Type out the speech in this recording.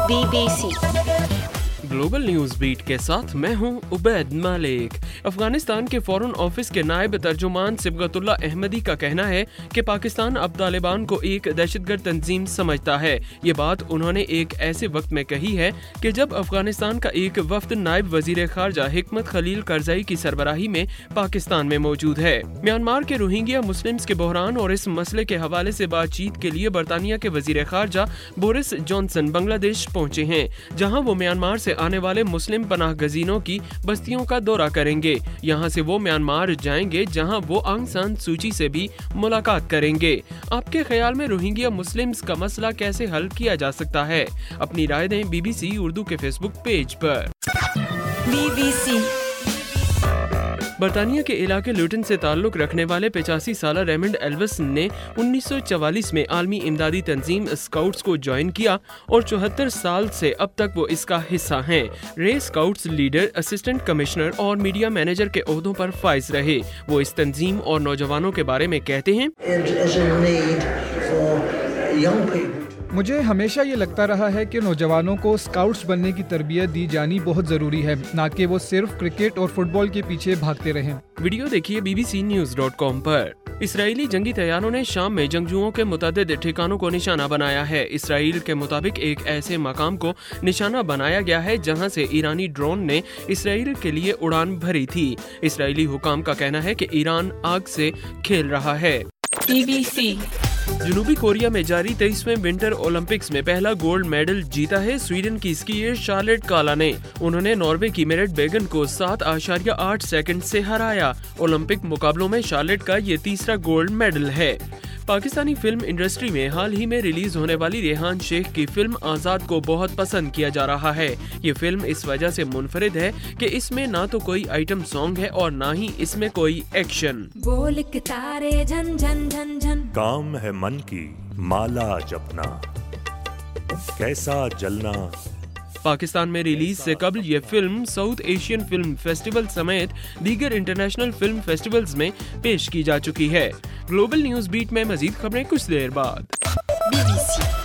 BBC global news beat के साथ मैं हूं उबैद मालिक। अफगानिस्तान के फॉरेन ऑफिस के नायब तर्जुमान सिबगतुल्लाह अहमदी का कहना है कि पाकिस्तान अब तालिबान को एक दहशतगर्द तंजीम समझता है। ये बात उन्होंने एक ऐसे वक्त में कही है कि जब अफगानिस्तान का एक वफ्द नायब वजीर खारजा हिकमत खलील करजई की सरबराही में पाकिस्तान में मौजूद है। म्यांमार के रोहिंग्या मुस्लिम्स के बहरान और इस मसले के हवाले से बातचीत के लिए बरतानिया के वजीर खारजा बोरिस जॉनसन बांग्लादेश पहुँचे हैं, जहाँ वो म्यांमार से आने वाले मुस्लिम पनाह गजीनों की बस्तियों का दौरा करेंगे। यहाँ से वो म्यांमार जाएंगे, जहाँ वो आंग सान सूची से भी मुलाकात करेंगे। आपके ख्याल में रोहिंग्या मुस्लिम्स का मसला कैसे हल किया जा सकता है? अपनी राय दें BBC उर्दू के फेसबुक पेज पर। BBC बरतानिया के इलाके लुटन से ताल्लुक रखने वाले 85 साला रेमंड एल्विस ने 1944 में आलमी इमदादी तंजीम स्काउट्स को ज्वाइन किया और 74 साल से अब तक वो इसका हिस्सा हैं। रे स्काउट्स लीडर, असिस्टेंट कमिश्नर और मीडिया मैनेजर के ओहदों पर फाइज रहे। वो इस तंजीम और नौजवानों के बारे में कहते हैं, मुझे हमेशा ये लगता रहा है कि नौजवानों को स्काउट्स बनने की तरबियत दी जानी बहुत ज़रूरी है, ना कि वो सिर्फ क्रिकेट और फुटबॉल के पीछे भागते रहें। वीडियो देखिए bbcnews.com पर। इसराइली जंगी तैयारों ने शाम में जंगजुओं के मुतअद्दिद ठिकानों को निशाना बनाया है। इसराइल के मुताबिक एक ऐसे मकाम को निशाना बनाया गया है जहां से ईरानी ड्रोन ने इसराइल के लिए उड़ान भरी थी। इसराइली हुकाम का कहना है कि ईरान आग से खेल रहा है। BBC जनूबी कोरिया में जारी 23वें विंटर ओलंपिक्स में पहला गोल्ड मेडल जीता है स्वीडन की स्कीयर शार्लेट काला ने। उन्होंने नॉर्वे की मेरिट बेगन को 7.8 सेकंड से हराया। ओलंपिक मुकाबलों में शार्लेट का ये तीसरा गोल्ड मेडल है। पाकिस्तानी फिल्म इंडस्ट्री में हाल ही में रिलीज होने वाली रेहान शेख की फिल्म आजाद को बहुत पसंद किया जा रहा है। ये फिल्म इस वजह से मुनफरिद है कि इसमें ना तो कोई आइटम सॉन्ग है और ना ही इसमें कोई एक्शन। बोल के तारे झन झन झन झन, काम है मन की माला जपना, कैसा जलना। पाकिस्तान में रिलीज से कबल ये film South Asian film festival समेत दीगर इंटरनेशनल फिल्म फेस्टिवल्स में पेश की जा चुकी है। ग्लोबल न्यूज बीट में मजीद खबरें कुछ देर बाद। BBC